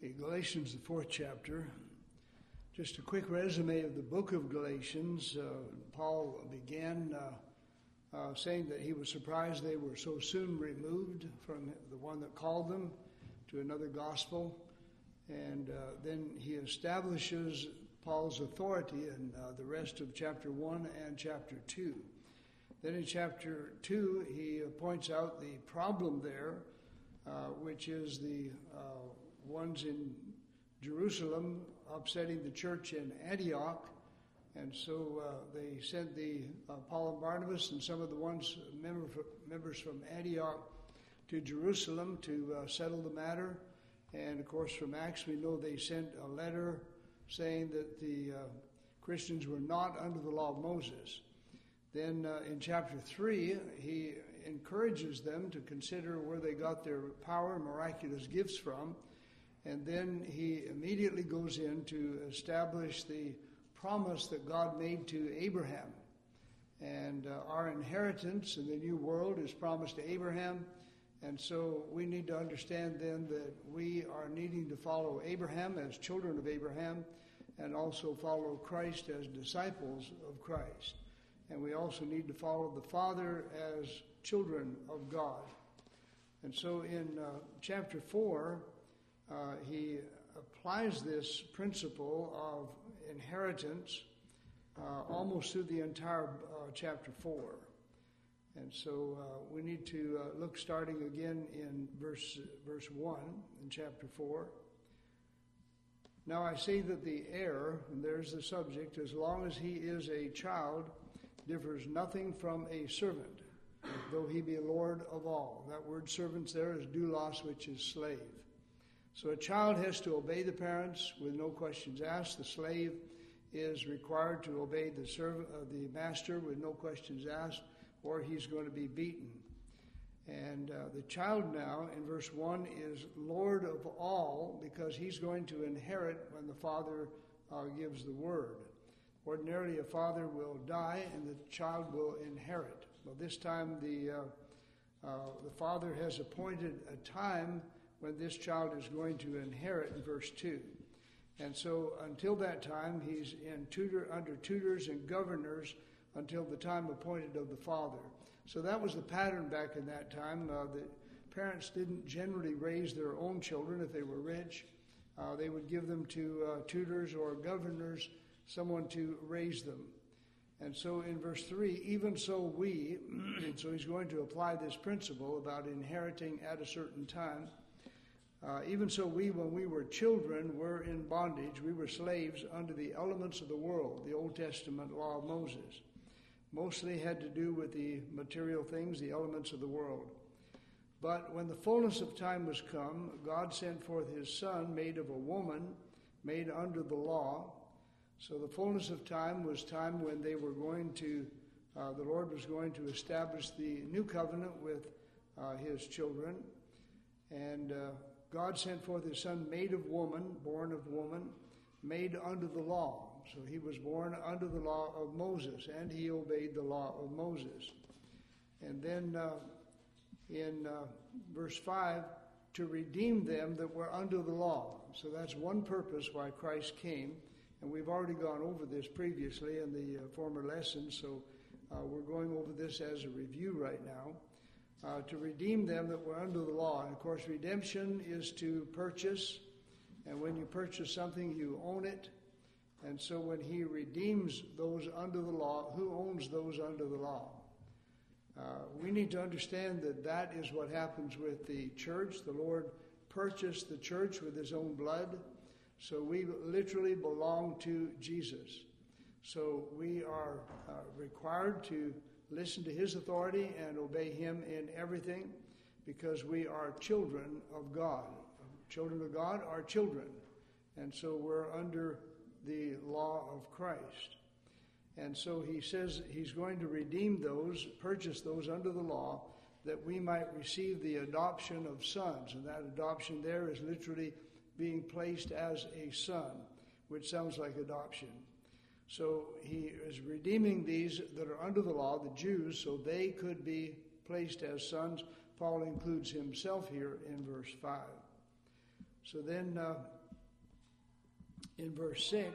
Okay, Galatians, the 4th chapter. Just a quick resume of the book of Galatians. Paul began saying that he was surprised they were so soon removed from the one that called them to another gospel. And then he establishes Paul's authority in the rest of chapter 1 and chapter 2. Then in chapter 2, he points out the problem there, which is the ones in Jerusalem upsetting the church in Antioch. And so they sent Paul and Barnabas and some of the members from Antioch to Jerusalem to settle the matter. And of course from Acts we know they sent a letter saying that the Christians were not under the law of Moses. Then in chapter 3 he encourages them to consider where they got their power and miraculous gifts from. And then he immediately goes in to establish the promise that God made to Abraham. And our inheritance in the new world is promised to Abraham. And so we need to understand then that we are needing to follow Abraham as children of Abraham and also follow Christ as disciples of Christ. And we also need to follow the Father as children of God. And so in chapter 4, he applies this principle of inheritance almost through the entire chapter 4. And so we need to look starting again in verse 1 in chapter 4. Now I say that the heir, and there's the subject, as long as he is a child, differs nothing from a servant, though he be Lord of all. That word servants there is doulos, which is slave. So a child has to obey the parents with no questions asked. The slave is required to obey the master with no questions asked, or he's going to be beaten. And the child now, in verse 1, is Lord of all because he's going to inherit when the father gives the word. Ordinarily, a father will die and the child will inherit. Well, this time the father has appointed a time when this child is going to inherit in verse 2. And so until that time, he's under tutors and governors until the time appointed of the father. So that was the pattern back in that time. The parents didn't generally raise their own children if they were rich. They would give them to tutors or governors, someone to raise them. And so in verse 3, even so we, and so he's going to apply this principle about inheriting at a certain time. Even so we, when we were children, were in bondage. We were slaves under the elements of the world, the Old Testament law of Moses. Mostly had to do with the material things, the elements of the world. But when the fullness of time was come, God sent forth his Son, made of a woman, made under the law. So the fullness of time was time when they were going to, the Lord was going to establish the new covenant with his children. And God sent forth his Son, made of woman, born of woman, made under the law. So he was born under the law of Moses, and he obeyed the law of Moses. And then in verse 5, to redeem them that were under the law. So that's one purpose why Christ came. And we've already gone over this previously in the former lessons, so we're going over this as a review right now. To redeem them that were under the law. And of course, redemption is to purchase. And when you purchase something, you own it. And so when he redeems those under the law, who owns those under the law? We need to understand that that is what happens with the church. The Lord purchased the church with his own blood. So we literally belong to Jesus. So we are required to listen to his authority and obey him in everything because we are children of God. Children of God are children. And so we're under the law of Christ. And so he says he's going to redeem those, purchase those under the law, that we might receive the adoption of sons. And that adoption there is literally being placed as a son, which sounds like adoption. So he is redeeming these that are under the law, the Jews, so they could be placed as sons. Paul includes himself here in verse 5. So then in verse 6,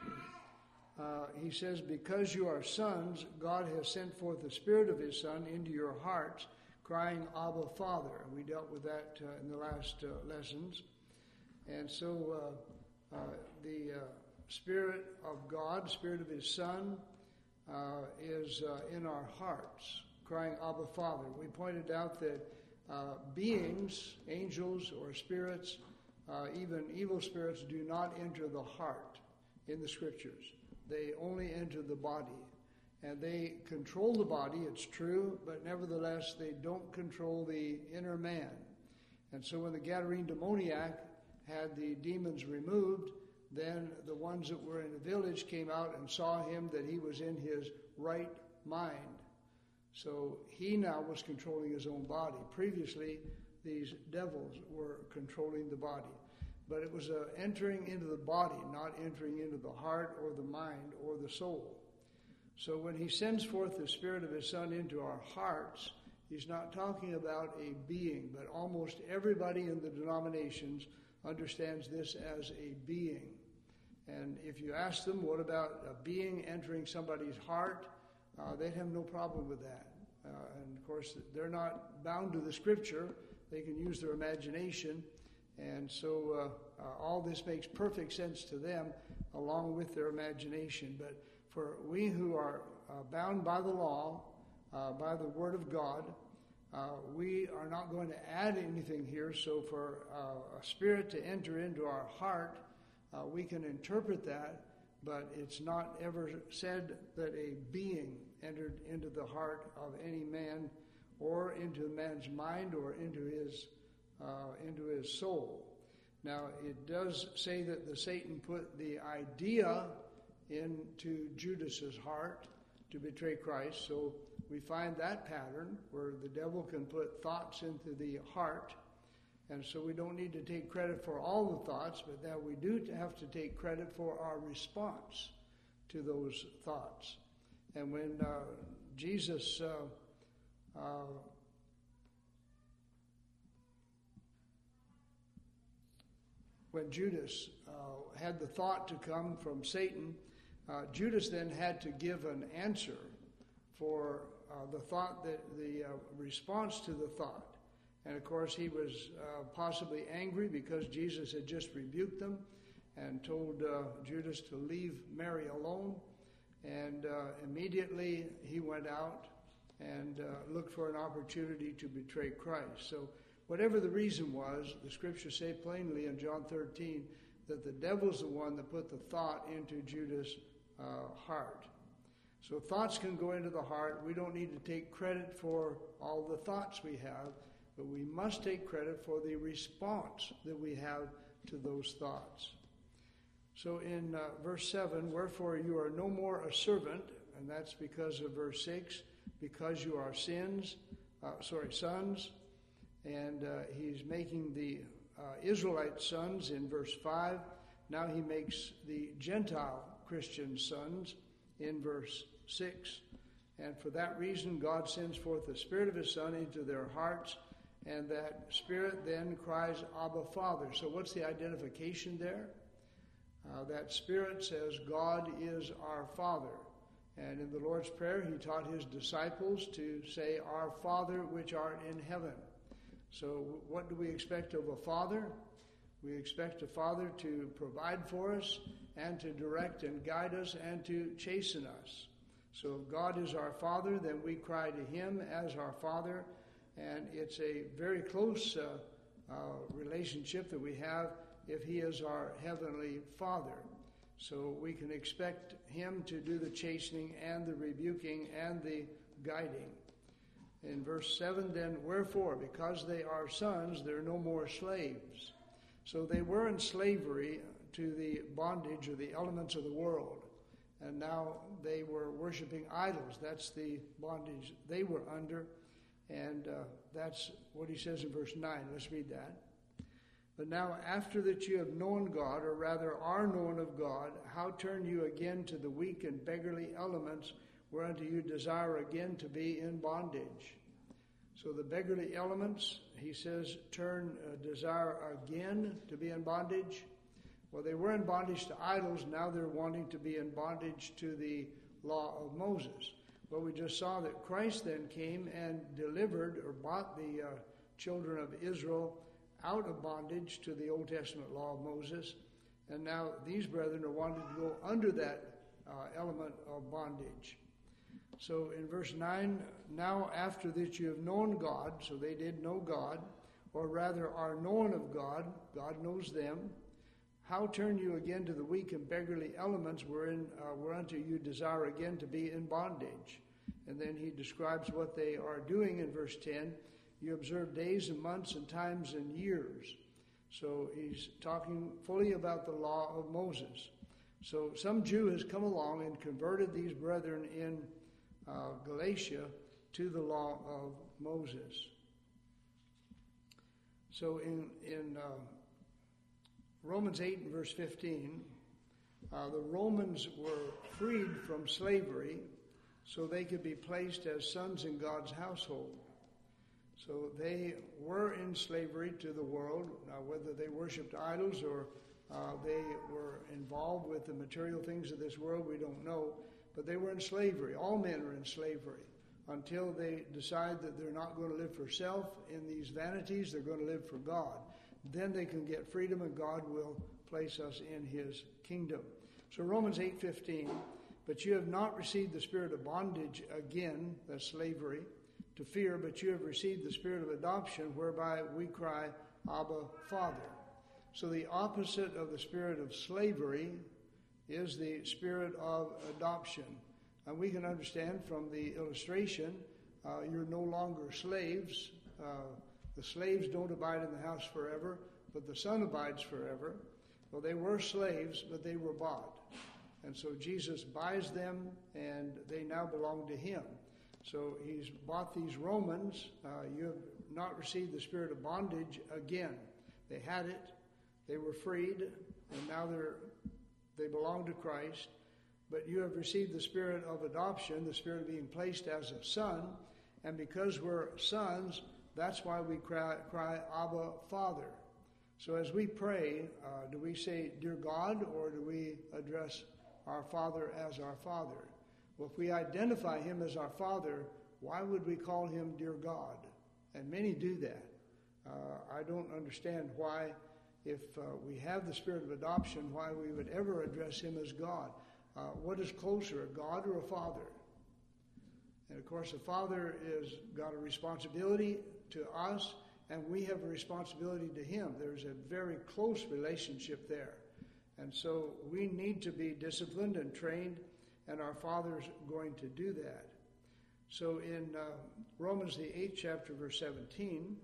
he says, because you are sons, God has sent forth the Spirit of His Son into your hearts, crying, Abba, Father. And we dealt with that in the last lessons. And so the Spirit of God, Spirit of His Son, is in our hearts, crying, Abba, Father. We pointed out that beings, angels or spirits, even evil spirits, do not enter the heart in the Scriptures. They only enter the body. And they control the body, it's true, but nevertheless they don't control the inner man. And so when the Gadarene demoniac had the demons removed, then the ones that were in the village came out and saw him that he was in his right mind. So he now was controlling his own body. Previously, these devils were controlling the body. But it was entering into the body, not entering into the heart or the mind or the soul. So when he sends forth the Spirit of His Son into our hearts, he's not talking about a being, but almost everybody in the denominations understands this as a being. And if you ask them, what about a being entering somebody's heart, they'd have no problem with that. And of course, they're not bound to the Scripture. They can use their imagination. And so all this makes perfect sense to them along with their imagination. But for we who are bound by the law, by the Word of God, we are not going to add anything here. So for a spirit to enter into our heart, we can interpret that, but it's not ever said that a being entered into the heart of any man or into a man's mind or into his soul. Now, it does say that the Satan put the idea into Judas's heart to betray Christ. So we find that pattern where the devil can put thoughts into the heart. And so we don't need to take credit for all the thoughts, but that we do have to take credit for our response to those thoughts. And when Jesus when Judas had the thought to come from Satan, Judas then had to give an answer for the thought, that the response to the thought. And of course, he was possibly angry because Jesus had just rebuked them and told Judas to leave Mary alone. And immediately he went out and looked for an opportunity to betray Christ. So whatever the reason was, the Scriptures say plainly in John 13 that the devil's the one that put the thought into Judas' heart. So thoughts can go into the heart. We don't need to take credit for all the thoughts we have, but we must take credit for the response that we have to those thoughts. So in verse 7, wherefore you are no more a servant, and that's because of verse 6, because you are sons. And he's making the Israelite sons in verse 5. Now he makes the Gentile Christian sons in verse 6. And for that reason, God sends forth the Spirit of His Son into their hearts, and that Spirit then cries, Abba, Father. So what's the identification there? That Spirit says, God is our Father. And in the Lord's Prayer, He taught His disciples to say, Our Father which art in heaven. So what do we expect of a father? We expect a father to provide for us and to direct and guide us and to chasten us. So if God is our Father, then we cry to Him as our Father. And it's a very close relationship that we have if He is our Heavenly Father. So we can expect Him to do the chastening and the rebuking and the guiding. In verse 7, then, wherefore, because they are sons, they're no more slaves. So they were in slavery to the bondage or the elements of the world. And now they were worshiping idols. That's the bondage they were under. And that's what he says in verse 9. Let's read that. But now after that you have known God, or rather are known of God, how turn you again to the weak and beggarly elements whereunto you desire again to be in bondage? So the beggarly elements, he says, desire again to be in bondage. Well, they were in bondage to idols. Now they're wanting to be in bondage to the law of Moses. Well, we just saw that Christ then came and delivered or bought the children of Israel out of bondage to the Old Testament law of Moses. And now these brethren are wanting to go under that element of bondage. So in verse 9, now after that you have known God, so they did know God, or rather are known of God, God knows them, how turn you again to the weak and beggarly elements whereunto you desire again to be in bondage? And then he describes what they are doing in verse 10. You observe days and months and times and years. So he's talking fully about the law of Moses. So some Jew has come along and converted these brethren in Galatia to the law of Moses. So in Romans 8 and verse 15, the Romans were freed from slavery so they could be placed as sons in God's household. So they were in slavery to the world. Now, whether they worshipped idols or they were involved with the material things of this world, we don't know. But they were in slavery. All men are in slavery until they decide that they're not going to live for self in these vanities. They're going to live for God. Then they can get freedom, and God will place us in his kingdom. So Romans 8:15, but you have not received the spirit of bondage again, that's slavery, to fear, but you have received the spirit of adoption, whereby we cry, Abba, Father. So the opposite of the spirit of slavery is the spirit of adoption. And we can understand from the illustration, you're no longer slaves. The slaves don't abide in the house forever, but the Son abides forever. Well, they were slaves, but they were bought. And so Jesus buys them, and they now belong to him. So he's bought these Romans. You have not received the spirit of bondage again. They had it. They were freed, and now they belong to Christ. But you have received the spirit of adoption, the spirit of being placed as a son. And because we're sons, that's why we cry Abba, Father. So as we pray, do we say, Dear God, or do we address our Father as our Father? Well, if we identify him as our Father, why would we call him Dear God? And many do that. I don't understand why, if we have the spirit of adoption, why we would ever address him as God. What is closer, a God or a Father? And of course, a father is got a responsibility to us, and we have a responsibility to him. There's a very close relationship there. And so we need to be disciplined and trained, and our Father's going to do that. So in Romans, the 8th chapter, verse 17,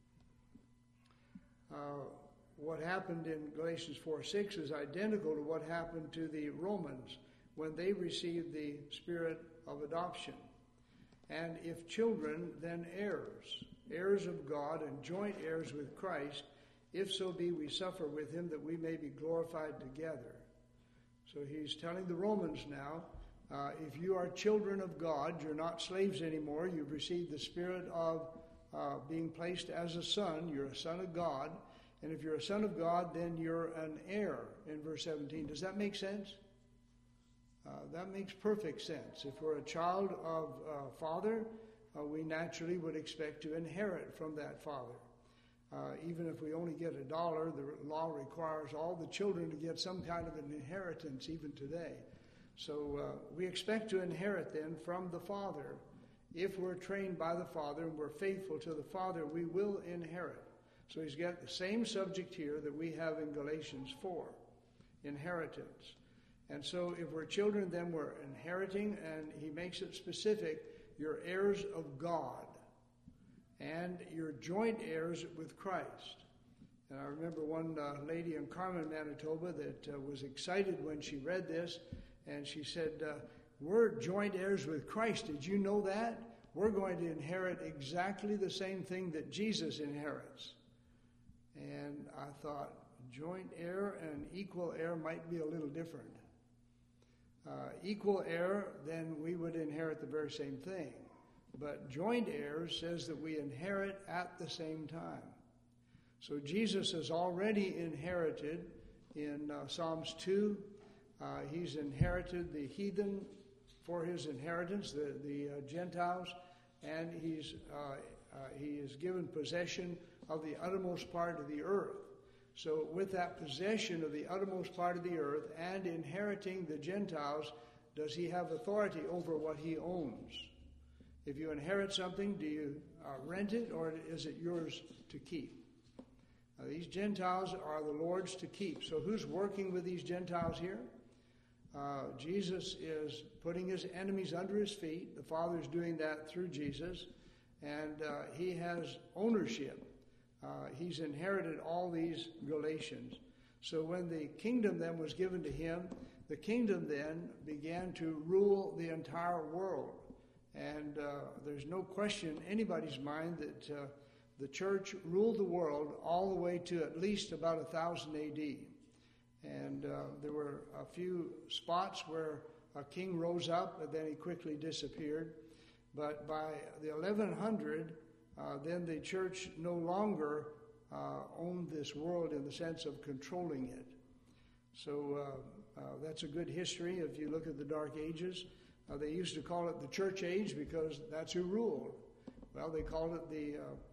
what happened in Galatians 4:6 is identical to what happened to the Romans when they received the spirit of adoption. And if children, then heirs, heirs of God and joint heirs with Christ, if so be we suffer with him, that we may be glorified together. So he's telling the Romans now, if you are children of God, you're not slaves anymore. You've received the spirit of being placed as a son. You're a son of God. And if you're a son of God, then you're an heir in verse 17. Does that make sense? That makes perfect sense. If we're a child of Father, we naturally would expect to inherit from that Father. Even if we only get $1, the law requires all the children to get some kind of an inheritance even today. So we expect to inherit then from the Father. If we're trained by the Father and we're faithful to the Father, we will inherit. So he's got the same subject here that we have in Galatians 4, inheritance. And so if we're children, then we're inheriting, and he makes it specific, you're heirs of God, and you're joint heirs with Christ. And I remember one lady in Carmen, Manitoba, that was excited when she read this, and she said, we're joint heirs with Christ. Did you know that? We're going to inherit exactly the same thing that Jesus inherits. And I thought, joint heir and equal heir might be a little different. Equal heir, then we would inherit the very same thing. But joint heirs says that we inherit at the same time. So Jesus has already inherited in Psalms 2. He's inherited the heathen for his inheritance, the Gentiles, and he is given possession of the uttermost part of the earth. So with that possession of the uttermost part of the earth and inheriting the Gentiles, does he have authority over what he owns? If you inherit something, do you rent it, or is it yours to keep? These Gentiles are the Lord's to keep. So who's working with these Gentiles here? Jesus is putting his enemies under his feet. The Father is doing that through Jesus. And he has ownership. He's inherited all these Galatians. So when the kingdom then was given to him, the kingdom then began to rule the entire world. And there's no question in anybody's mind that the church ruled the world all the way to at least about 1000 A.D. And there were a few spots where a king rose up, and then he quickly disappeared. But by the 1100, then the church no longer owned this world in the sense of controlling it. So that's a good history. If you look at the Dark Ages, they used to call it the Church Age because that's who ruled. Well, they called it the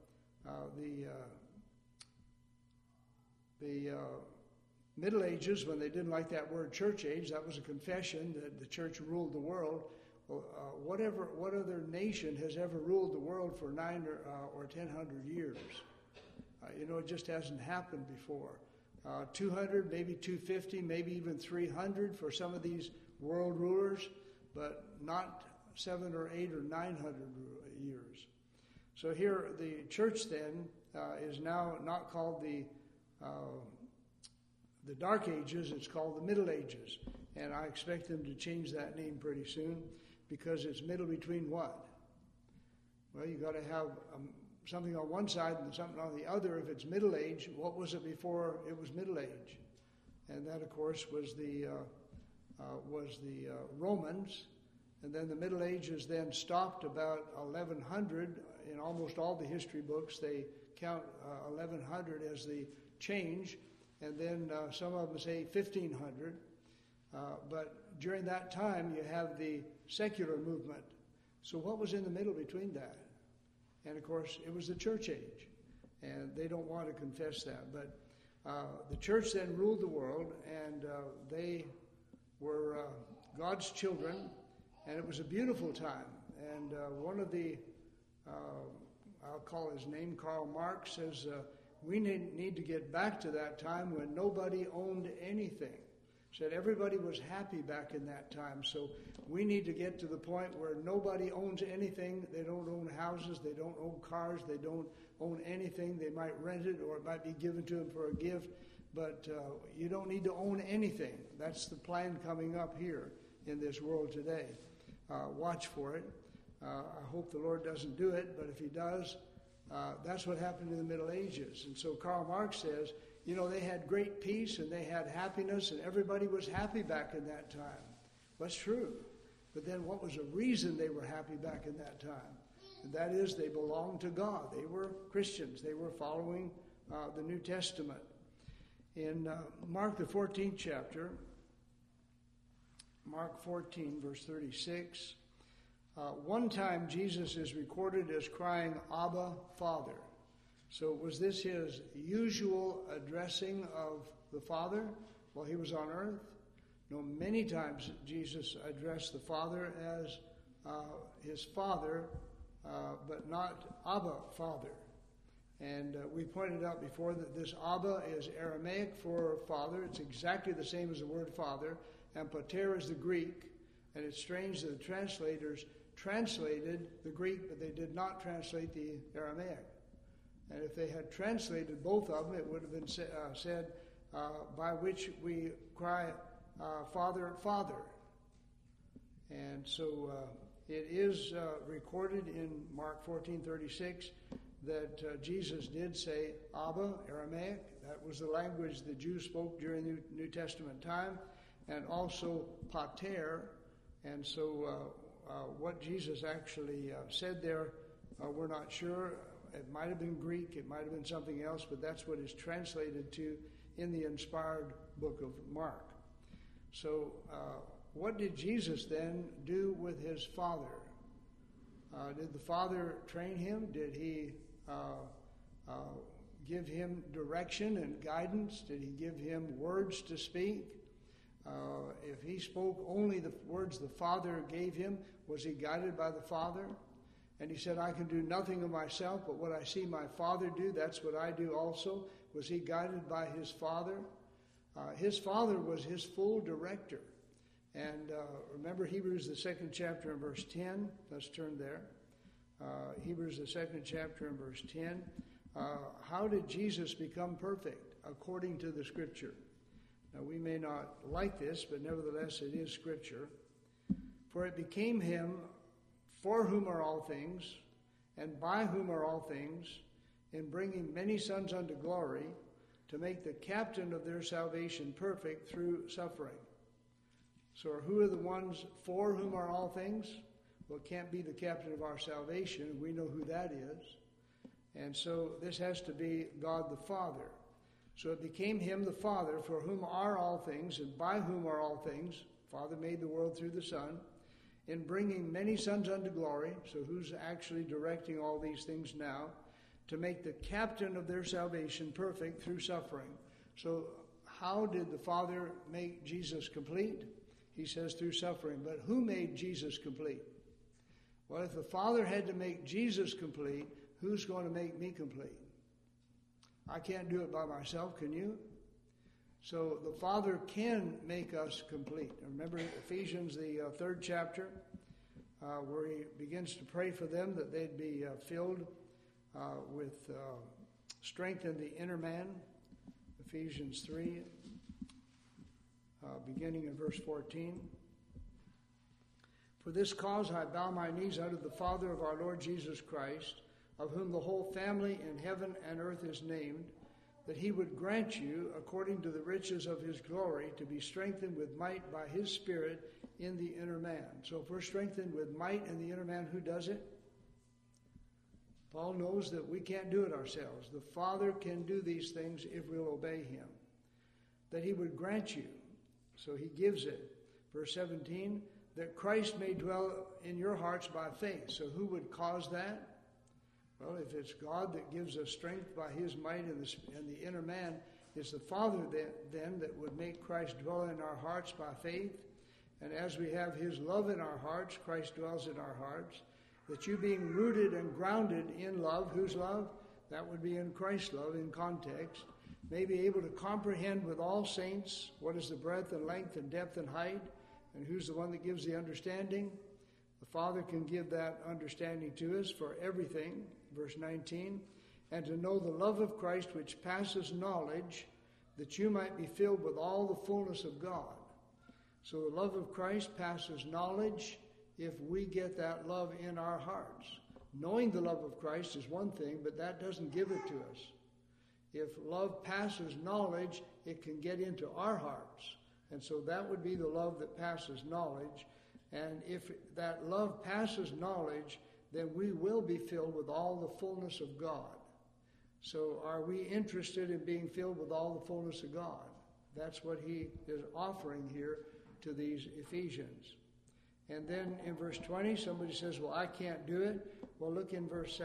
Middle Ages when they didn't like that word Church Age. That was a confession that the church ruled the world. Well, what other nation has ever ruled the world for 900 or 1,000 years? It just hasn't happened before. 200, maybe 250, maybe even 300 for some of these world rulers, but not 700 or 800 or 900 years. So here, the church then is now not called the Dark Ages; it's called the Middle Ages, and I expect them to change that name pretty soon, because it's middle between what? Well, you got to have something on one side and something on the other. If it's Middle Age, what was it before it was Middle Age? And that, of course, was the Romans. And then the Middle Ages then stopped about 1100. In almost all the history books, they count 1100 as the change, and then some of them say 1500. But during that time, you have the secular movement. So what was in the middle between that? And of course, it was the church age, and they don't want to confess that. But the church then ruled the world, and they were God's children, and it was a beautiful time. And one of the, I'll call his name, Karl Marx, says we need to get back to that time when nobody owned anything. Said everybody was happy back in that time. So we need to get to the point where nobody owns anything. They don't own houses. They don't own cars. They don't own anything. They might rent it, or it might be given to them for a gift. But you don't need to own anything. That's the plan coming up here in this world today. Watch for it. I hope the Lord doesn't do it, but if he does, that's what happened in the Middle Ages. And so Karl Marx says, they had great peace and they had happiness, and everybody was happy back in that time. That's true. But then what was the reason they were happy back in that time? And that is they belonged to God. They were Christians. They were following the New Testament. In Mark the 14th chapter, Mark 14, verse 36, one time Jesus is recorded as crying, "Abba, Father." So was this his usual addressing of the Father while he was on earth? No, many times Jesus addressed the Father as his Father, but not Abba, Father. And we pointed out before that this Abba is Aramaic for Father. It's exactly the same as the word Father. And Pater is the Greek. And it's strange that the translators translated the Greek, but they did not translate the Aramaic. And if they had translated both of them, it would have been said, by which we cry, Father, Father. And so it is recorded in Mark 14:36 that Jesus did say Abba, Aramaic. That was the language the Jews spoke during the New Testament time. And also Pater. And so what Jesus actually said there, we're not sure. It might have been Greek, it might have been something else, but that's what is translated to in the inspired book of Mark. So, what did Jesus then do with his Father? Did the Father train him? Did he give him direction and guidance? Did he give him words to speak? If he spoke only the words the Father gave him, was he guided by the Father? And he said, I can do nothing of myself, but what I see my Father do, that's what I do also. Was he guided by his Father? His Father was his full director. And remember Hebrews, the 2nd chapter and verse 10. Let's turn there. Hebrews, the 2nd chapter and verse 10. How did Jesus become perfect according to the Scripture? Now, we may not like this, but nevertheless it is Scripture. For it became him for whom are all things, and by whom are all things, in bringing many sons unto glory, to make the captain of their salvation perfect through suffering. So who are the ones for whom are all things? Well, it can't be the captain of our salvation. We know who that is. And so this has to be God the Father. So it became him the Father, for whom are all things, and by whom are all things. Father made the world through the Son, in bringing many sons unto glory. So who's actually directing all these things now? To make the captain of their salvation perfect through suffering. So how did the Father make Jesus complete? He says through suffering. But who made Jesus complete? Well, if the Father had to make Jesus complete, who's going to make me complete? I can't do it by myself, can you? So the Father can make us complete. Remember Ephesians, the 3rd chapter, where he begins to pray for them that they'd be filled with strength in the inner man. Ephesians 3, beginning in verse 14. For this cause I bow my knees unto the Father of our Lord Jesus Christ, of whom the whole family in heaven and earth is named, that he would grant you, according to the riches of his glory, to be strengthened with might by his Spirit in the inner man. So if we're strengthened with might in the inner man, who does it? Paul knows that we can't do it ourselves. The Father can do these things if we'll obey him. That he would grant you. So he gives it. Verse 17, that Christ may dwell in your hearts by faith. So who would cause that? Well, if it's God that gives us strength by his might in the inner man, it's the Father then that would make Christ dwell in our hearts by faith. And as we have his love in our hearts, Christ dwells in our hearts. That you being rooted and grounded in love, whose love? That would be in Christ's love in context. May be able to comprehend with all saints what is the breadth and length and depth and height. And who's the one that gives the understanding? The Father can give that understanding to us for everything. Verse 19, and to know the love of Christ which passes knowledge, that you might be filled with all the fullness of God. So the love of Christ passes knowledge if we get that love in our hearts. Knowing the love of Christ is one thing, but that doesn't give it to us. If love passes knowledge, it can get into our hearts. And so that would be the love that passes knowledge. And if that love passes knowledge, then we will be filled with all the fullness of God. So are we interested in being filled with all the fullness of God? That's what he is offering here to these Ephesians. And then in verse 20, somebody says, well, I can't do it. Well, look in verse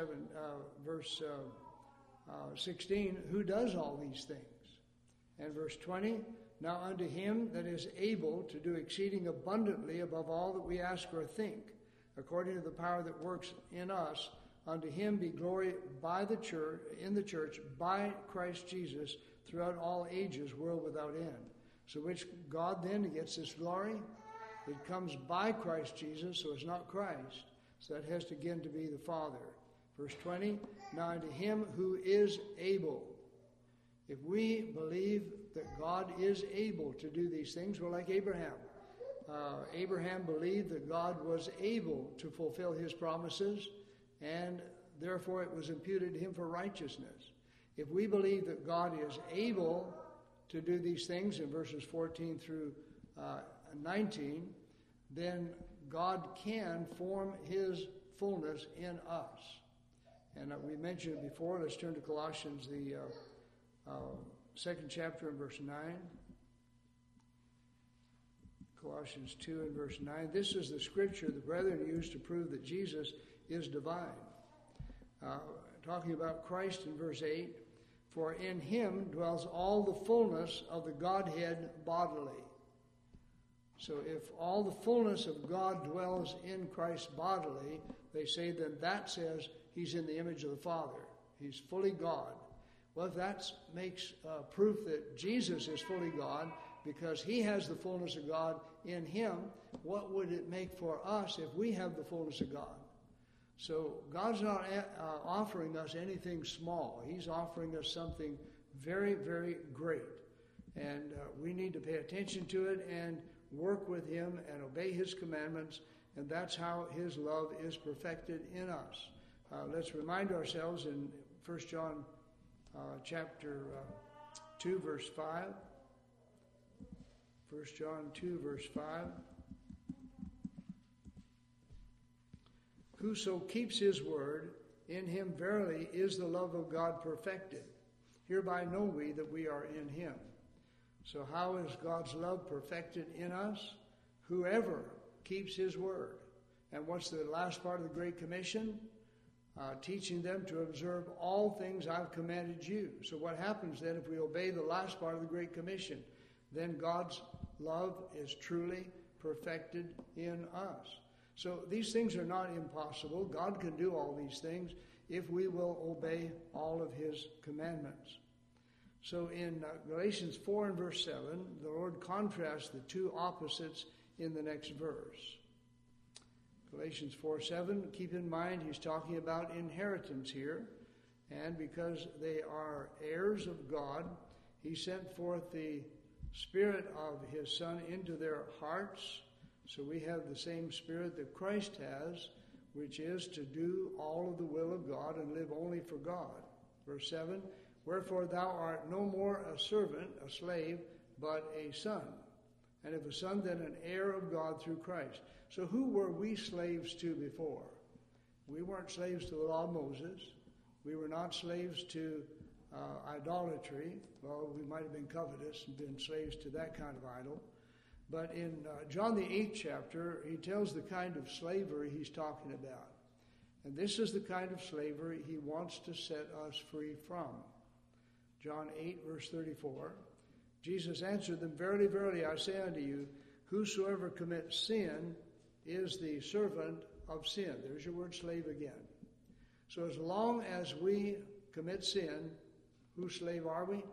16, who does all these things? And verse 20, now unto him that is able to do exceeding abundantly above all that we ask or think, according to the power that works in us, unto him be glory by the church, in the church, by Christ Jesus, throughout all ages, world without end. So which God then gets this glory? It comes by Christ Jesus, so it's not Christ. So that has to again to be the Father. Verse 20, now unto him who is able. If we believe that God is able to do these things, we're like Abraham. Abraham believed that God was able to fulfill his promises, and therefore it was imputed to him for righteousness. If we believe that God is able to do these things in verses 14 through 19, then God can form his fullness in us. And we mentioned it before. Let's turn to Colossians, the second chapter and verse 9. Colossians 2 and verse 9. This is the scripture the brethren used to prove that Jesus is divine. Talking about Christ in verse 8. For in him dwells all the fullness of the Godhead bodily. So if all the fullness of God dwells in Christ bodily, they say then that says he's in the image of the Father. He's fully God. Well, if that makes proof that Jesus is fully God, because he has the fullness of God in him, what would it make for us if we have the fullness of God? So God's not offering us anything small. He's offering us something very, very great. And we need to pay attention to it and work with him and obey his commandments. And that's how his love is perfected in us. Let's remind ourselves in 1 John chapter 2, verse 5. 1 John 2, verse 5. Whoso keeps his word, in him verily is the love of God perfected. Hereby know we that we are in him. So how is God's love perfected in us? Whoever keeps his word. And what's the last part of the Great Commission? Teaching them to observe all things I've commanded you. So what happens then if we obey the last part of the Great Commission? Then God's love is truly perfected in us. So these things are not impossible. God can do all these things if we will obey all of his commandments. So in Galatians 4 and verse 7, the Lord contrasts the two opposites in the next verse. Galatians 4:7, keep in mind he's talking about inheritance here. And because they are heirs of God, he sent forth the Spirit of his Son into their hearts. So we have the same Spirit that Christ has, which is to do all of the will of God and live only for God. Verse 7, wherefore thou art no more a servant, a slave, but a son. And if a son, then an heir of God through Christ. So who were we slaves to before? We weren't slaves to the law of Moses. We were not slaves to idolatry. Well, we might have been covetous and been slaves to that kind of idol. But in John the 8th chapter, he tells the kind of slavery he's talking about. And this is the kind of slavery he wants to set us free from. John 8, verse 34. Jesus answered them, verily, verily, I say unto you, whosoever commits sin is the servant of sin. There's your word slave again. So as long as we commit sin, whose slave are we?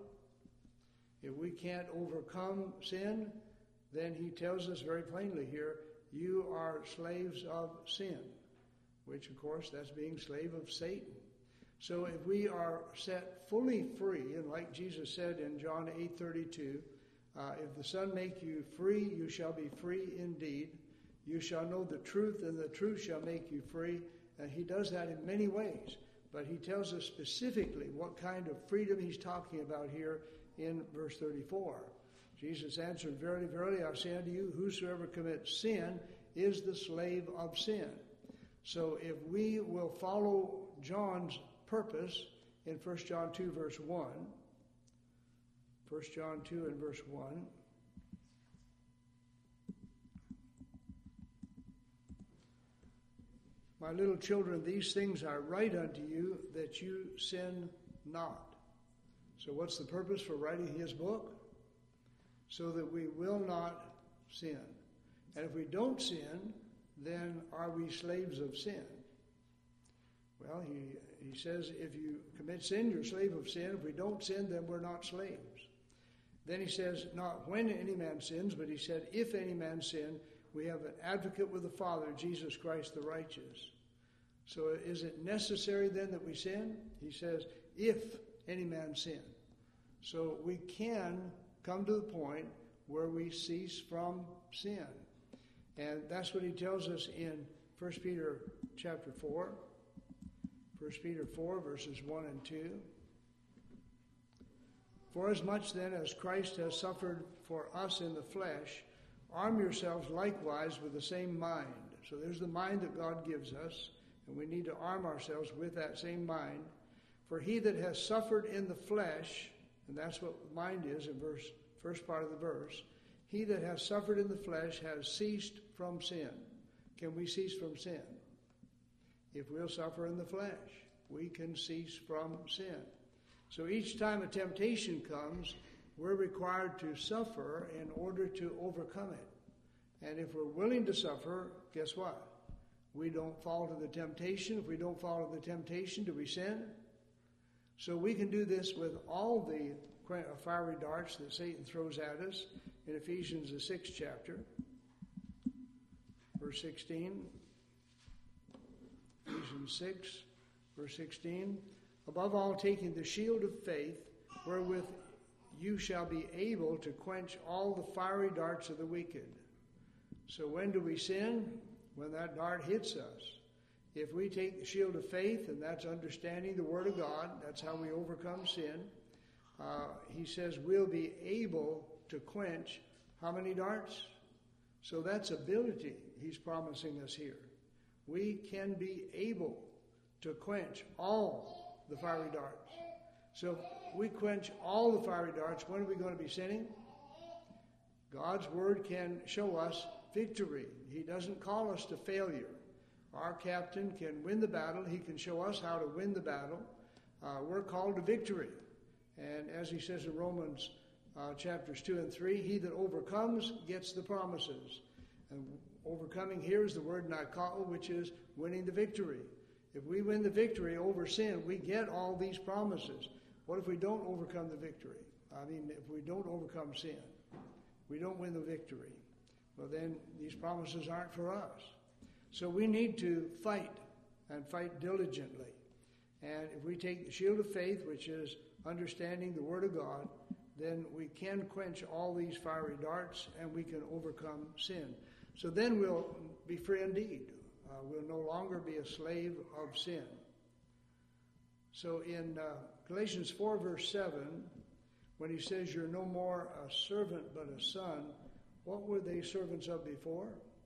If we can't overcome sin, then he tells us very plainly here, you are slaves of sin, which of course that's being slave of Satan. So if we are set fully free, and like Jesus said in John 8:32, if the Son make you free, you shall be free indeed. You shall know the truth, and the truth shall make you free. And he does that in many ways. But he tells us specifically what kind of freedom he's talking about here in verse 34. Jesus answered, verily, verily, I say unto you, whosoever commits sin is the slave of sin. So if we will follow John's purpose in 1 John 2, verse 1, 1 John 2 and verse 1, my little children, these things I write unto you, that you sin not. So what's the purpose for writing his book? So that we will not sin. And if we don't sin, then are we slaves of sin? Well, he says if you commit sin, you're a slave of sin. If we don't sin, then we're not slaves. Then he says, not when any man sins, but he said, if any man sin, we have an advocate with the Father, Jesus Christ the righteous. So is it necessary then that we sin? He says, if any man sin. So we can come to the point where we cease from sin. And that's what he tells us in 1 Peter chapter 4. 1 Peter 4, verses 1 and 2. For as much then as Christ has suffered for us in the flesh, arm yourselves likewise with the same mind. So there's the mind that God gives us, and we need to arm ourselves with that same mind. For he that has suffered in the flesh, and that's what mind is in first part of the verse, he that has suffered in the flesh has ceased from sin. Can we cease from sin? If we'll suffer in the flesh, we can cease from sin. So each time a temptation comes, we're required to suffer in order to overcome it. And if we're willing to suffer, guess what? We don't fall to the temptation. If we don't fall to the temptation, do we sin? So we can do this with all the fiery darts that Satan throws at us in Ephesians, the 6th chapter, verse 16. Ephesians 6, verse 16. Above all, taking the shield of faith, wherewith you shall be able to quench all the fiery darts of the wicked. So when do we sin? When that dart hits us. If we take the shield of faith, and that's understanding the Word of God, that's how we overcome sin. He says we'll be able to quench how many darts? So that's ability he's promising us here. We can be able to quench all the fiery darts. So if we quench all the fiery darts, when are we going to be sinning? God's Word can show us victory. He doesn't call us to failure. Our captain can win the battle. He can show us how to win the battle. We're called to victory. And as he says in Romans chapters 2 and 3, he that overcomes gets the promises. And overcoming here is the word nikao, which is winning the victory. If we win the victory over sin, we get all these promises. What if we don't overcome the victory? If we don't overcome sin, we don't win the victory. Well, then these promises aren't for us. So we need to fight, and fight diligently. And if we take the shield of faith, which is understanding the Word of God, then we can quench all these fiery darts, and we can overcome sin. So then we'll be free indeed. We'll no longer be a slave of sin. So in Galatians 4, verse 7, when he says you're no more a servant but a son, what were they servants of before?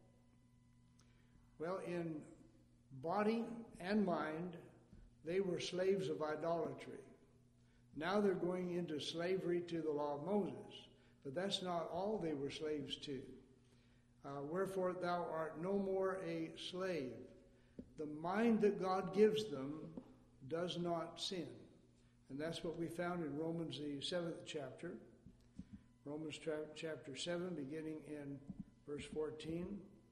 Well, in body and mind, they were slaves of idolatry. Now they're going into slavery to the law of Moses. But that's not all they were slaves to. Wherefore thou art no more a slave. The mind that God gives them does not sin. And that's what we found in Romans, the 7th chapter. Romans chapter 7, beginning in verse 14.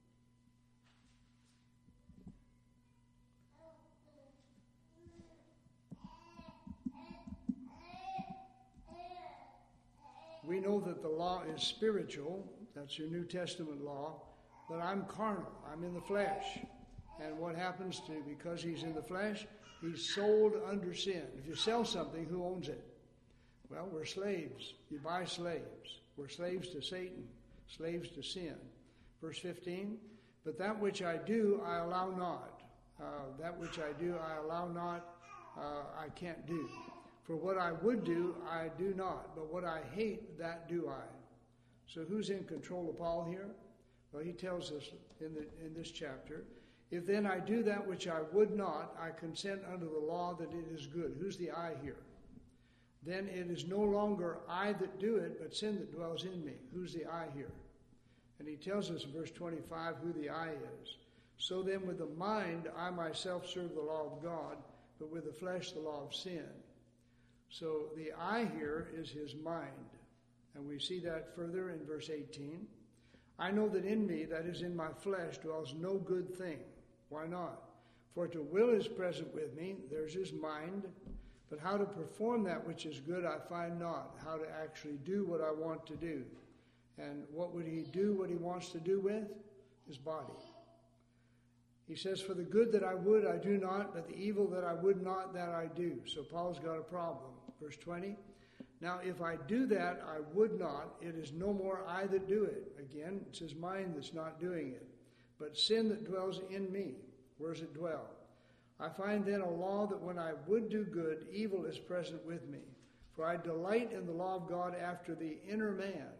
We know that the law is spiritual. That's your New Testament law. But I'm carnal. I'm in the flesh. And what happens to, because he's in the flesh, he's sold under sin. If you sell something, who owns it? Well, we're slaves. You buy slaves. We're slaves to Satan, slaves to sin. Verse 15, but that which I do, I allow not. That which I do, I allow not, I can't do. For what I would do, I do not. But what I hate, that do I. So who's in control of Paul here? Well, he tells us in this chapter, if then I do that which I would not, I consent unto the law that it is good. Who's the I here? Then it is no longer I that do it, but sin that dwells in me. Who's the I here? And he tells us in verse 25 who the I is. So then with the mind, I myself serve the law of God, but with the flesh, the law of sin. So the I here is his mind. And we see that further in verse 18. I know that in me, that is in my flesh, dwells no good thing. Why not? For to will is present with me, there's his mind, but how to perform that which is good I find not, how to actually do what I want to do. And what would he do what he wants to do with? His body. He says, for the good that I would, I do not, but the evil that I would not, that I do. So Paul's got a problem. Verse 20, now if I do that I would not, it is no more I that do it. Again, it's his mind that's not doing it. But sin that dwells in me, where does it dwell? I find then a law that when I would do good, evil is present with me. For I delight in the law of God after the inner man,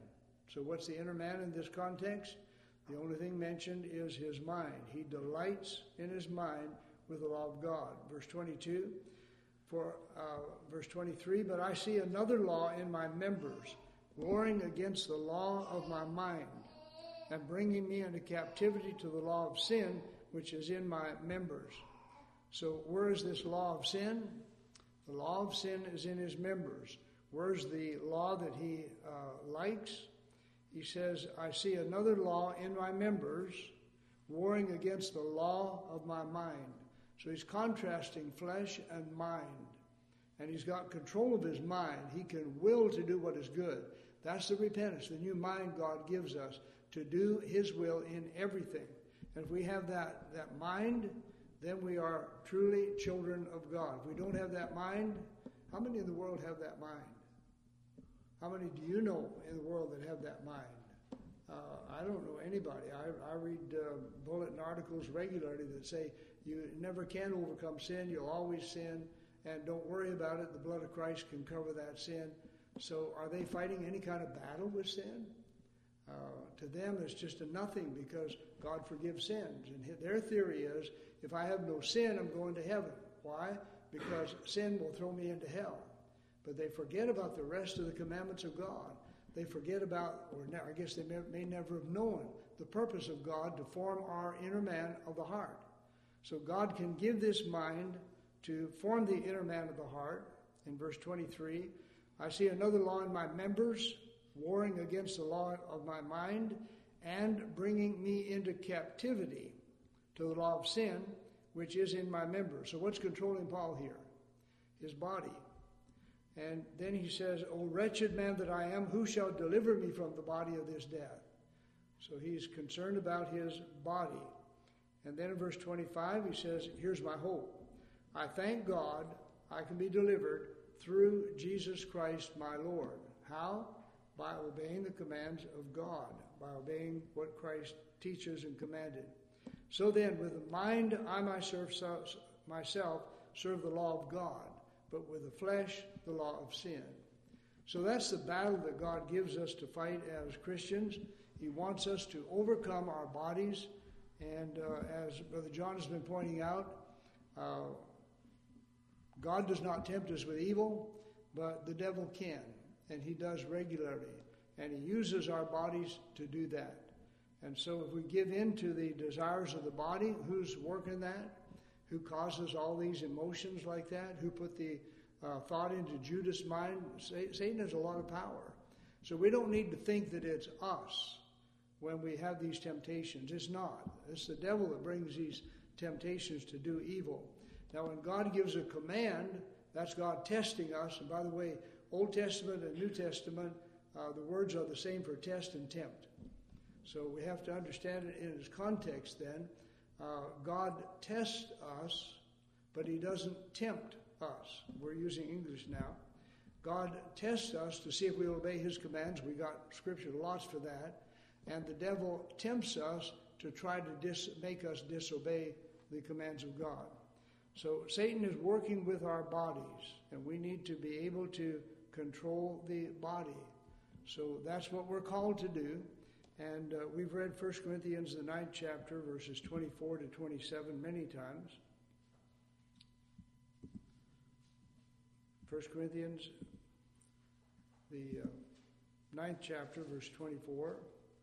So what's the inner man in this context? The only thing mentioned is his mind. He delights in his mind with the law of God. Verse 22, verse 23, but I see another law in my members, warring against the law of my mind, and bringing me into captivity to the law of sin, which is in my members. So where is this law of sin? The law of sin is in his members. Where's the law that he likes? He says, I see another law in my members, warring against the law of my mind. So he's contrasting flesh and mind. And he's got control of his mind. He can will to do what is good. That's the repentance, the new mind God gives us to do his will in everything. And if we have that mind, then we are truly children of God. If we don't have that mind, how many in the world have that mind? How many do you know in the world that have that mind? I don't know anybody. I read bulletin articles regularly that say you never can overcome sin, you'll always sin, and don't worry about it, the blood of Christ can cover that sin. So are they fighting any kind of battle with sin? To them it's just a nothing because God forgives sins. And their theory is, if I have no sin, I'm going to heaven. Why? Because sin will throw me into hell. But they forget about the rest of the commandments of God. They forget about, or I guess they may never have known, the purpose of God to form our inner man of the heart. So God can give this mind to form the inner man of the heart. In verse 23, I see another law in my members, warring against the law of my mind, and bringing me into captivity to the law of sin, which is in my members. So what's controlling Paul here? His body. And then he says, O wretched man that I am, who shall deliver me from the body of this death? So he's concerned about his body. And then in verse 25, he says, here's my hope. I thank God I can be delivered through Jesus Christ my Lord. How? By obeying the commands of God, by obeying what Christ teaches and commanded. So then, with the mind I myself serve the law of God, but with the flesh, the law of sin. So that's the battle that God gives us to fight as Christians. He wants us to overcome our bodies. And as Brother John has been pointing out, God does not tempt us with evil, but the devil can. And he does regularly. And he uses our bodies to do that. And so if we give in to the desires of the body, who's working that? Who causes all these emotions like that? Who put the thought into Judas' mind? Satan has a lot of power. So we don't need to think that it's us when we have these temptations. It's not. It's the devil that brings these temptations to do evil. Now when God gives a command, that's God testing us. And by the way, Old Testament and New Testament, the words are the same for test and tempt. So we have to understand it in its context then. God tests us, but he doesn't tempt us. We're using English now. God tests us to see if we obey his commands. We got scripture lots for that. And the devil tempts us to try to make us disobey the commands of God. So Satan is working with our bodies, and we need to be able to control the body. So that's what we're called to do. And we've read 1 Corinthians, the 9th chapter, verses 24 to 27 many times. 1 Corinthians, the 9th chapter, verse 24.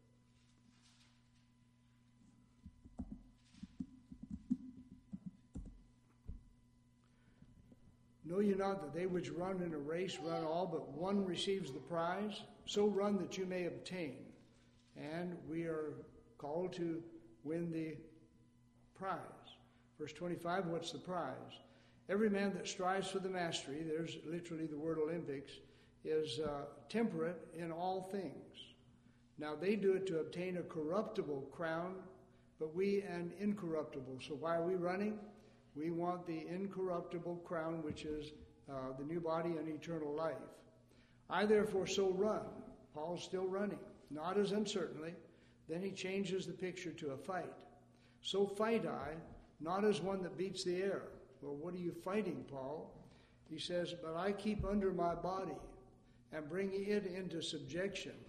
Know ye not that they which run in a race run all, but one receives the prize? So run that you may obtain. And we are called to win the prize. Verse 25, what's the prize? Every man that strives for the mastery, there's literally the word Olympics, is temperate in all things. Now they do it to obtain a corruptible crown, but we an incorruptible. So why are we running? We want the incorruptible crown, which is the new body and eternal life. I therefore so run. Paul's still running, not as uncertainly. Then he changes the picture to a fight. So fight I, not as one that beats the air. Well, what are you fighting, Paul? He says, but I keep under my body and bring it into subjection,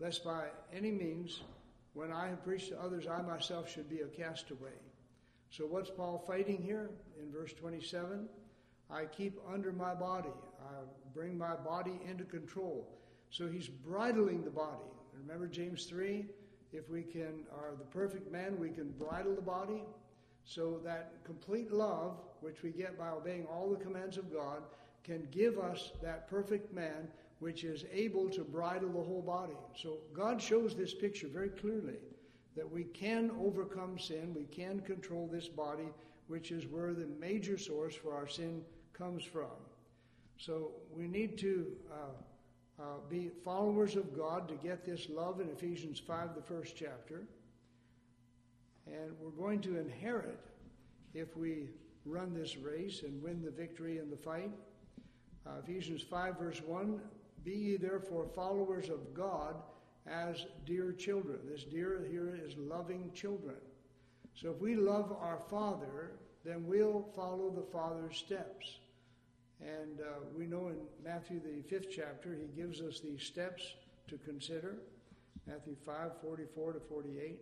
lest by any means, when I have preached to others, I myself should be a castaway. So what's Paul fighting here in verse 27? I keep under my body. I bring my body into control. So he's bridling the body. Remember James 3? If we are the perfect man, we can bridle the body. So that complete love, which we get by obeying all the commands of God, can give us that perfect man, which is able to bridle the whole body. So God shows this picture very clearly, that we can overcome sin, we can control this body, which is where the major source for our sin comes from. So we need to be followers of God to get this love in Ephesians 5, the first chapter. And we're going to inherit if we run this race and win the victory in the fight. Ephesians 5, verse 1, be ye therefore followers of God as dear children. This dear here is loving children. So if we love our Father, then we'll follow the Father's steps. And we know in Matthew, the 5th chapter, he gives us these steps to consider. Matthew 5, 44 to 48.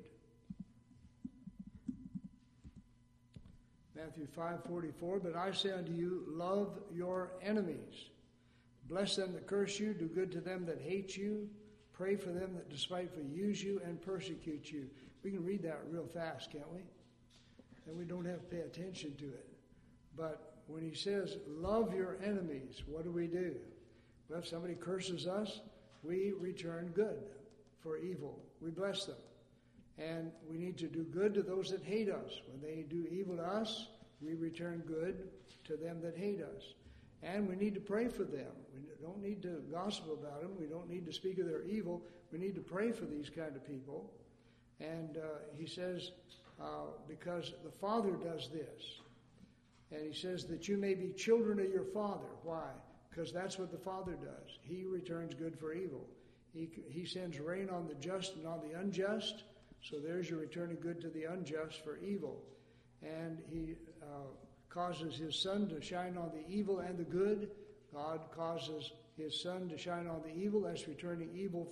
Matthew 5:44, but I say unto you, love your enemies. Bless them that curse you, do good to them that hate you, pray for them that despitefully use you and persecute you. We can read that real fast, can't we? And we don't have to pay attention to it. But when he says, love your enemies, what do? Well, if somebody curses us, we return good for evil. We bless them. And we need to do good to those that hate us. When they do evil to us, we return good to them that hate us. And we need to pray for them. We don't need to gossip about them. We don't need to speak of their evil. We need to pray for these kind of people. And he says, because the Father does this. And he says that you may be children of your Father. Why? Because that's what the Father does. He returns good for evil. He sends rain on the just and on the unjust. So there's your returning good to the unjust for evil. And he causes his sun to shine on the evil and the good. God causes his sun to shine on the evil. That's returning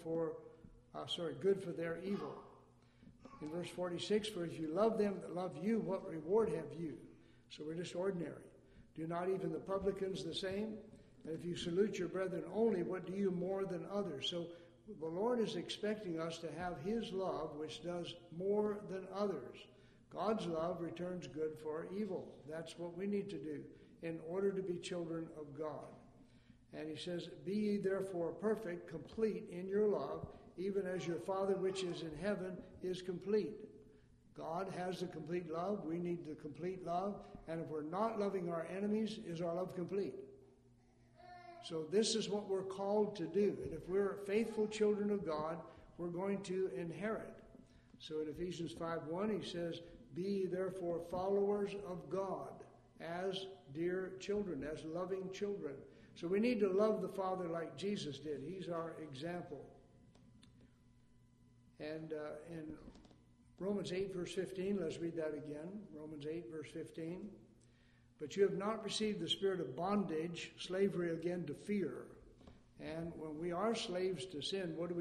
good for their evil. In verse 46, for if you love them that love you, what reward have you? So we're just ordinary. Do not even the publicans the same? And if you salute your brethren only, what do you more than others? So the Lord is expecting us to have his love, which does more than others. God's love returns good for evil. That's what we need to do in order to be children of God. And he says, be ye therefore perfect, complete in your love, even as your Father which is in heaven is complete. God has the complete love. We need the complete love. And if we're not loving our enemies, is our love complete? So this is what we're called to do. And if we're faithful children of God, we're going to inherit. So in Ephesians 5:1, he says, be ye therefore followers of God as dear children, as loving children. So we need to love the Father like Jesus did. He's our example. And in Romans 8, verse 15, let's read that again. Romans 8, verse 15. But you have not received the spirit of bondage, slavery again to fear. And when we are slaves to sin, what do?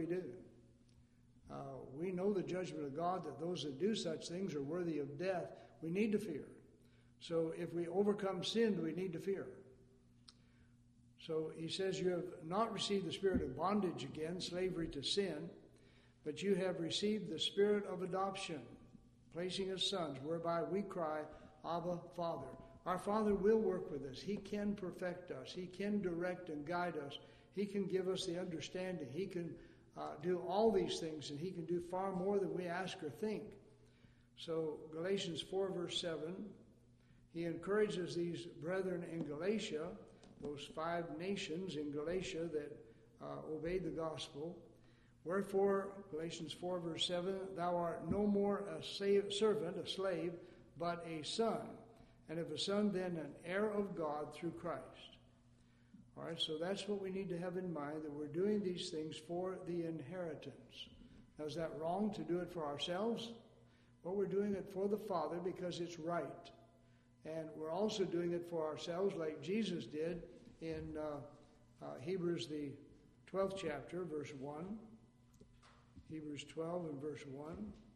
We know the judgment of God, that those that do such things are worthy of death. We need to fear. So if we overcome sin, we need to fear. So he says you have not received the spirit of bondage again, slavery to sin, but you have received the spirit of adoption, placing us sons, whereby we cry, Abba, Father. Our Father will work with us. He can perfect us. He can direct and guide us. He can give us the understanding. He can do all these things, and he can do far more than we ask or think. So Galatians 4, verse 7, he encourages these brethren in Galatia, those 5 nations in Galatia that obeyed the gospel. Wherefore, Galatians 4, verse 7, thou art no more a servant, a slave, but a son. And if a son, then an heir of God through Christ. All right, so that's what we need to have in mind, that we're doing these things for the inheritance. Now, is that wrong to do it for ourselves? Well, we're doing it for the Father because it's right. And we're also doing it for ourselves like Jesus did in Hebrews, the 12th chapter, verse 1. Hebrews 12 and verse 1.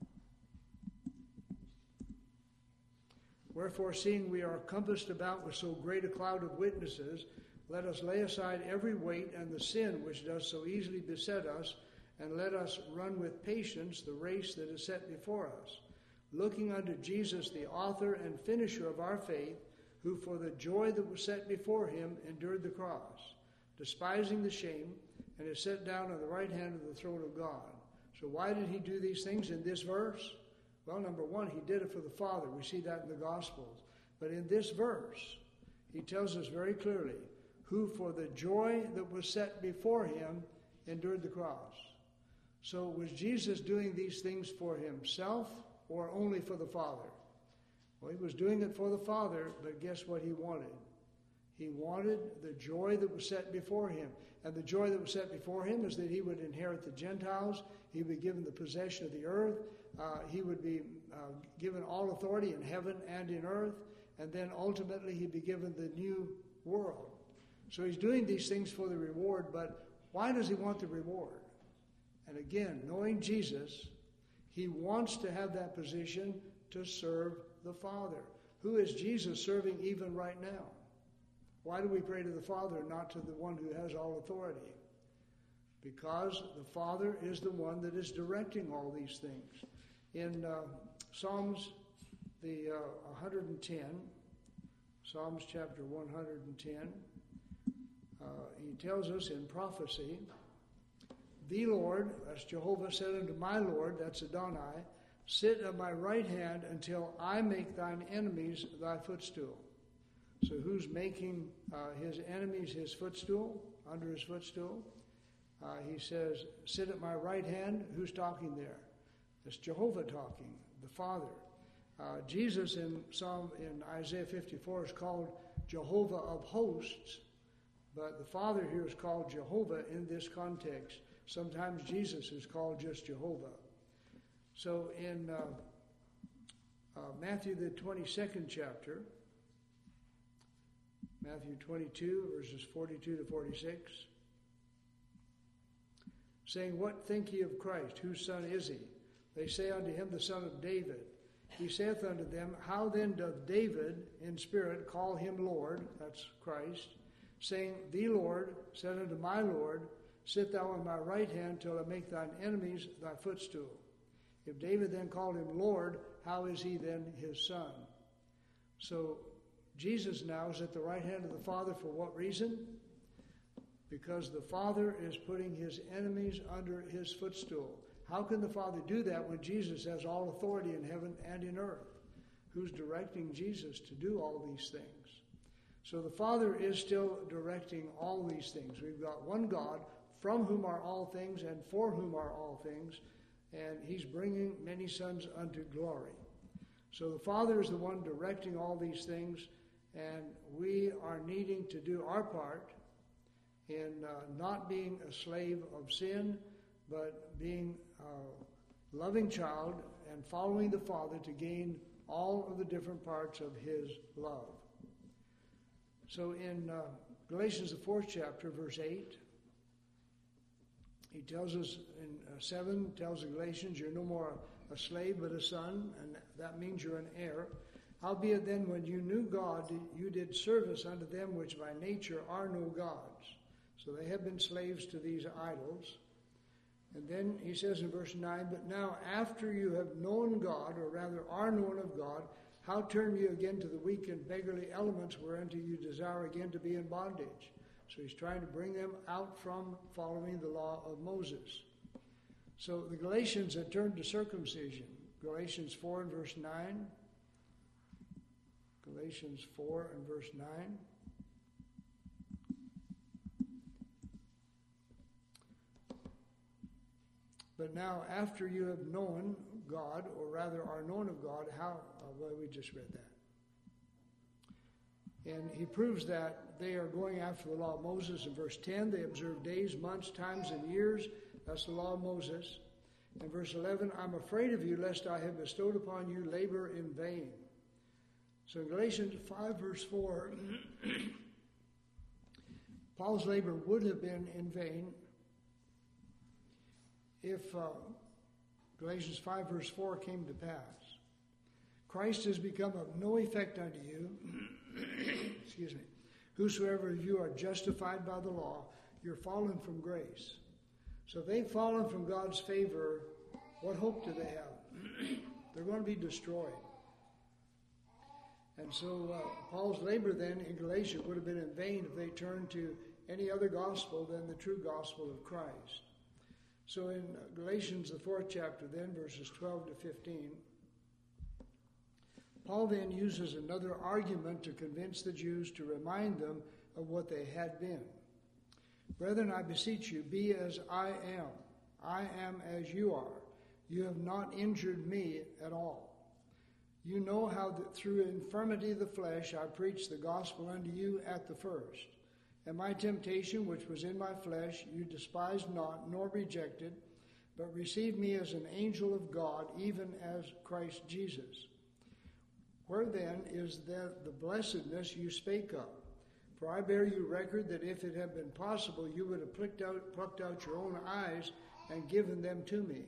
Wherefore, seeing we are compassed about with so great a cloud of witnesses, let us lay aside every weight and the sin which does so easily beset us, and let us run with patience the race that is set before us, looking unto Jesus, the author and finisher of our faith, who for the joy that was set before him endured the cross, despising the shame, and is set down on the right hand of the throne of God. So why did he do these things in this verse? Well, number one, he did it for the Father. We see that in the Gospels. But in this verse, he tells us very clearly, who for the joy that was set before him endured the cross. So was Jesus doing these things for himself or only for the Father? Well, he was doing it for the Father, but guess what he wanted? He wanted the joy that was set before him. And the joy that was set before him is that he would inherit the Gentiles. He would be given the possession of the earth. He would be given all authority in heaven and in earth. And then ultimately he'd be given the new world. So he's doing these things for the reward, but why does he want the reward? And again, knowing Jesus, he wants to have that position to serve the Father. Who is Jesus serving even right now? Why do we pray to the Father and not to the one who has all authority? Because the Father is the one that is directing all these things. In Psalms 110, Psalms chapter 110, he tells us in prophecy, the Lord, that's Jehovah, said unto my Lord, that's Adonai, sit at my right hand until I make thine enemies thy footstool. So who's making his enemies his footstool, under his footstool? He says, sit at my right hand. Who's talking there? It's Jehovah talking, the Father. Jesus in Isaiah 54 is called Jehovah of hosts, but the Father here is called Jehovah in this context. Sometimes Jesus is called just Jehovah. So in Matthew the 22nd chapter, Matthew 22, verses 42 to 46, saying, what think ye of Christ? Whose son is he? They say unto him, the son of David. He saith unto them, how then doth David in spirit call him Lord, that's Christ, saying, the Lord said unto my Lord, sit thou on my right hand till I make thine enemies thy footstool. If David then called him Lord, how is he then his son? So Jesus now is at the right hand of the Father for what reason? Because the Father is putting his enemies under his footstool. How can the Father do that when Jesus has all authority in heaven and in earth? Who's directing Jesus to do all these things? So the Father is still directing all these things. We've got one God, from whom are all things and for whom are all things, and he's bringing many sons unto glory. So the Father is the one directing all these things, and we are needing to do our part in not being a slave of sin, but being a loving child and following the Father to gain all of the different parts of his love. So in Galatians, the 4th chapter, verse 8, he tells us in 7, tells the Galatians, you're no more a slave but a son, and that means you're an heir. Howbeit then, when you knew God, you did service unto them which by nature are no gods. So they have been slaves to these idols. And then he says in verse 9, but now after you have known God, or rather are known of God, how turn you again to the weak and beggarly elements whereunto you desire again to be in bondage? So he's trying to bring them out from following the law of Moses. So the Galatians had turned to circumcision. Galatians 4 and verse 9. Galatians 4 and verse 9. But now, after you have known God, or rather are known of God, how, well, we just read that. And he proves that they are going after the law of Moses. In verse 10, they observe days, months, times, and years. That's the law of Moses. In verse 11, I'm afraid of you, lest I have bestowed upon you labor in vain. So in Galatians 5, verse 4, Paul's labor would have been in vain if Galatians 5 verse 4 came to pass. Christ has become of no effect unto you, excuse me, whosoever of you are justified by the law, you're fallen from grace. So if they've fallen from God's favor, what hope do they have? They're going to be destroyed. And so Paul's labor then in Galatia would have been in vain if they turned to any other gospel than the true gospel of Christ. So in Galatians, the 4th chapter then, verses 12 to 15, Paul then uses another argument to convince the Jews, to remind them of what they had been. Brethren, I beseech you, be as I am. I am as you are. You have not injured me at all. You know how that through infirmity of the flesh I preached the gospel unto you at the first. And my temptation, which was in my flesh, you despised not, nor rejected, but received me as an angel of God, even as Christ Jesus. Where then is the blessedness you spake of? For I bear you record that if it had been possible, you would have plucked out your own eyes and given them to me.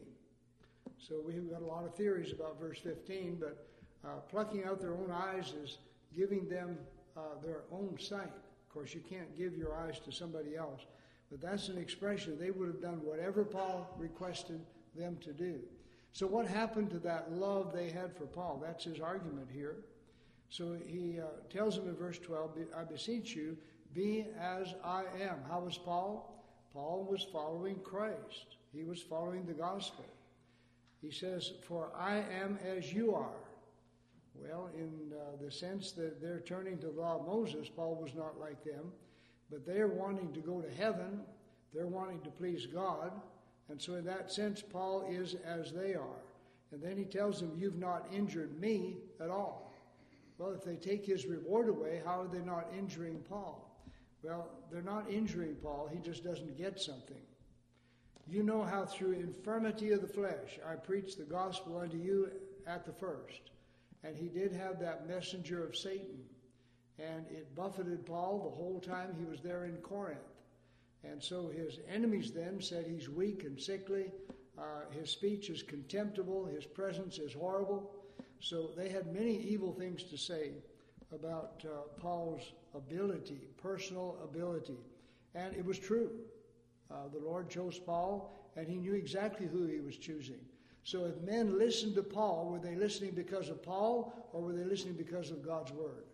So we've got a lot of theories about verse 15, but plucking out their own eyes is giving them their own sight. Of course, you can't give your eyes to somebody else, but that's an expression. They would have done whatever Paul requested them to do. So what happened to that love they had for Paul? That's his argument here. So he tells them in verse 12, I beseech you, be as I am. How was Paul? Paul was following Christ. He was following the gospel. He says, for I am as you are. Well, in the sense that they're turning to the law of Moses, Paul was not like them, but they're wanting to go to heaven. They're wanting to please God. And so in that sense, Paul is as they are. And then he tells them, you've not injured me at all. Well, if they take his reward away, how are they not injuring Paul? Well, they're not injuring Paul. He just doesn't get something. You know how through infirmity of the flesh I preached the gospel unto you at the first. And he did have that messenger of Satan. And it buffeted Paul the whole time he was there in Corinth. And so his enemies then said he's weak and sickly. His speech is contemptible. His presence is horrible. So they had many evil things to say about Paul's ability, personal ability. And it was true. The Lord chose Paul, and he knew exactly who he was choosing. So if men listened to Paul, were they listening because of Paul, or were they listening because of God's word?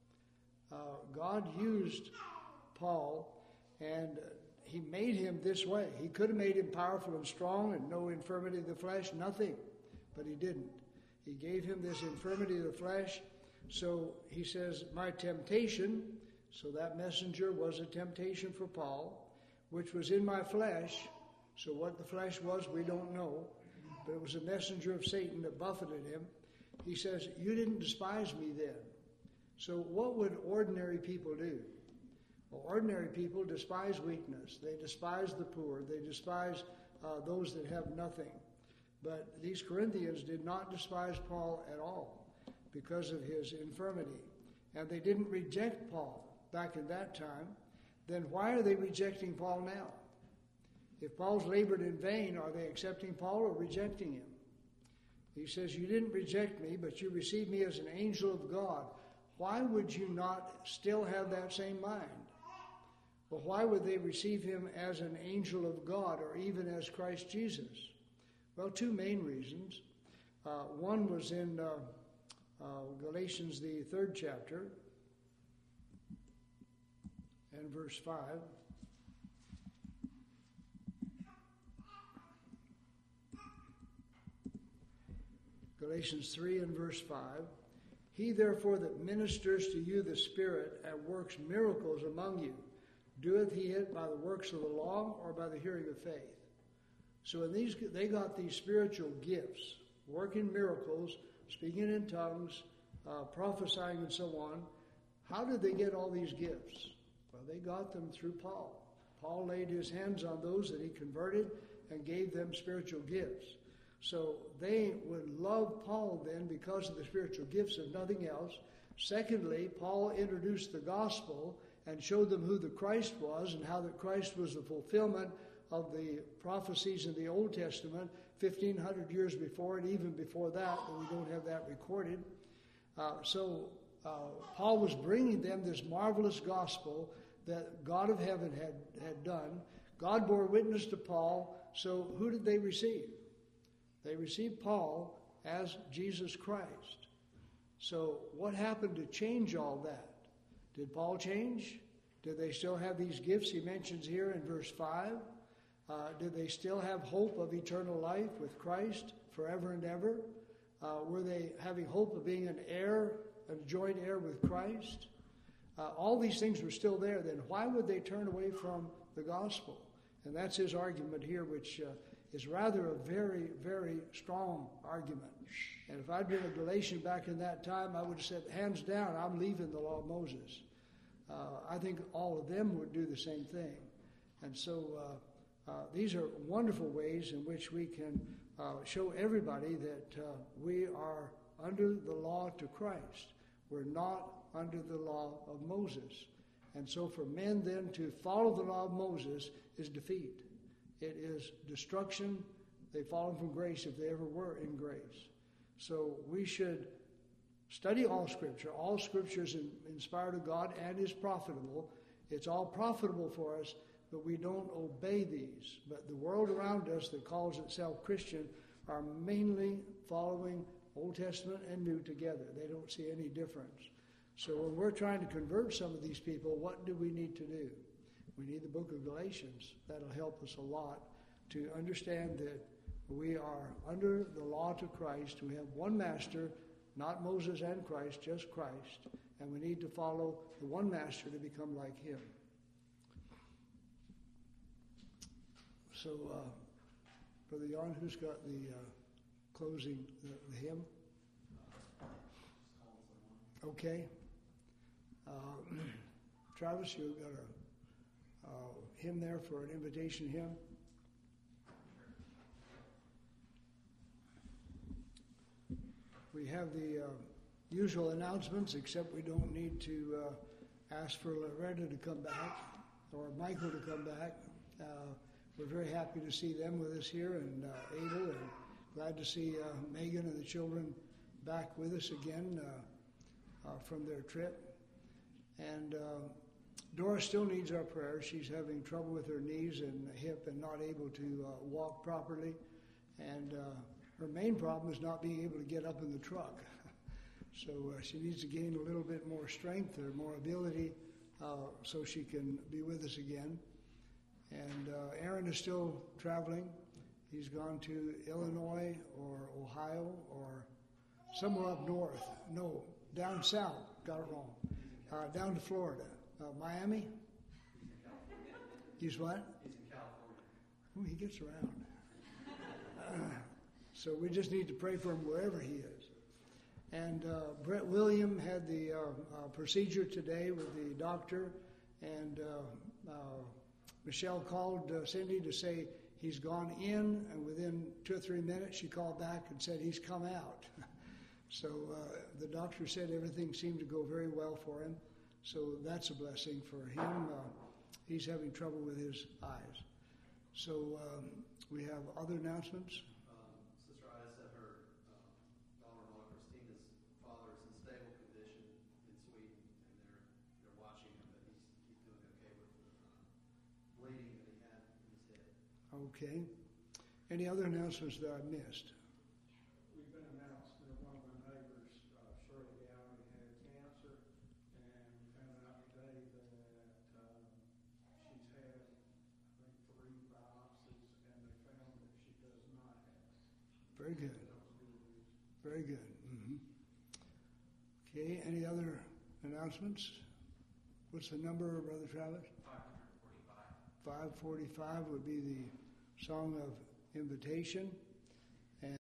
God used Paul, and he made him this way. He could have made him powerful and strong and no infirmity of the flesh, nothing. But he didn't. He gave him this infirmity of the flesh. So he says, my temptation, so that messenger was a temptation for Paul, which was in my flesh. So what the flesh was, we don't know. But it was a messenger of Satan that buffeted him. He says, you didn't despise me then. So what would ordinary people do? Well, ordinary people despise weakness. They despise the poor. They despise those that have nothing. But these Corinthians did not despise Paul at all because of his infirmity. And they didn't reject Paul back in that time. Then why are they rejecting Paul now? If Paul's labored in vain, are they accepting Paul or rejecting him? He says, you didn't reject me, but you received me as an angel of God. Why would you not still have that same mind? Well, why would they receive him as an angel of God or even as Christ Jesus? Well, two main reasons. One was in Galatians, the 3rd chapter, and verse 5. Galatians 3 and verse 5. He therefore that ministers to you the Spirit and works miracles among you, doeth he it by the works of the law or by the hearing of faith? So in these, they got these spiritual gifts, working miracles, speaking in tongues, prophesying and so on. How did they get all these gifts? Well, they got them through Paul. Paul laid his hands on those that he converted and gave them spiritual gifts. So they would love Paul then because of the spiritual gifts, if nothing else. Secondly, Paul introduced the gospel and showed them who the Christ was and how that Christ was the fulfillment of the prophecies in the Old Testament, 1,500 years before it, even before that, but we don't have that recorded. So Paul was bringing them this marvelous gospel that God of heaven had done. God bore witness to Paul. So who did they receive? They received Paul as Jesus Christ. So what happened to change all that? Did Paul change? Did they still have these gifts he mentions here in verse 5? Did they still have hope of eternal life with Christ forever and ever? Were they having hope of being an heir, a joint heir with Christ? All these things were still there. Then why would they turn away from the gospel? And that's his argument here, which is rather a very, very strong argument. And if I'd been a Galatian back in that time, I would have said, hands down, I'm leaving the law of Moses. I think all of them would do the same thing. And so these are wonderful ways in which we can show everybody that we are under the law to Christ. We're not under the law of Moses. And so for men then to follow the law of Moses is defeat. It is destruction. They've fallen from grace if they ever were in grace. So we should study all Scripture. All Scripture is inspired of God and is profitable. It's all profitable for us, but we don't obey these. But the world around us that calls itself Christian are mainly following Old Testament and New together. They don't see any difference. So when we're trying to convert some of these people, what do we need to do? We need the book of Galatians. That'll help us a lot to understand that we are under the law to Christ. We have one master, not Moses and Christ, just Christ. And we need to follow the one master to become like him. So, Brother Jan, who's got the closing, the hymn? Okay. Travis, you've got a hymn there for an invitation hymn? We have the usual announcements, except we don't need to ask for Loretta to come back or Michael to come back. We're very happy to see them with us here, and Abel, and glad to see Megan and the children back with us again from their trip. And Dora still needs our prayers. She's having trouble with her knees and hip and not able to walk properly. And her main problem is not being able to get up in the truck. So she needs to gain a little bit more strength or more ability so she can be with us again. And Aaron is still traveling. He's gone to Illinois or Ohio or somewhere up north. No, down south. Got it wrong. Down to Florida. Miami? He's what? He's in California. Oh, he gets around. So we just need to pray for him wherever he is. And Brett William had the procedure today with the doctor, and Michelle called Cindy to say he's gone in, and within 2 or 3 minutes she called back and said he's come out. So the doctor said everything seemed to go very well for him. So that's a blessing for him. He's having trouble with his eyes. So we have other announcements. Sister Ida said her daughter-in-law Christina's father is in stable condition in Sweden, and they're watching him, but he's doing okay with the bleeding that he had in his head. Okay. Any other announcements that I missed? We've been announced that one of our neighbors, Shirley Gowdy, had cancer, and we found out today that she's had, I think, 3 biopsies, and they found that she does not have it. Very good. Very good. Mm-hmm. Okay. Any other announcements? What's the number, Brother Travis? 545. 545 would be the song of invitation.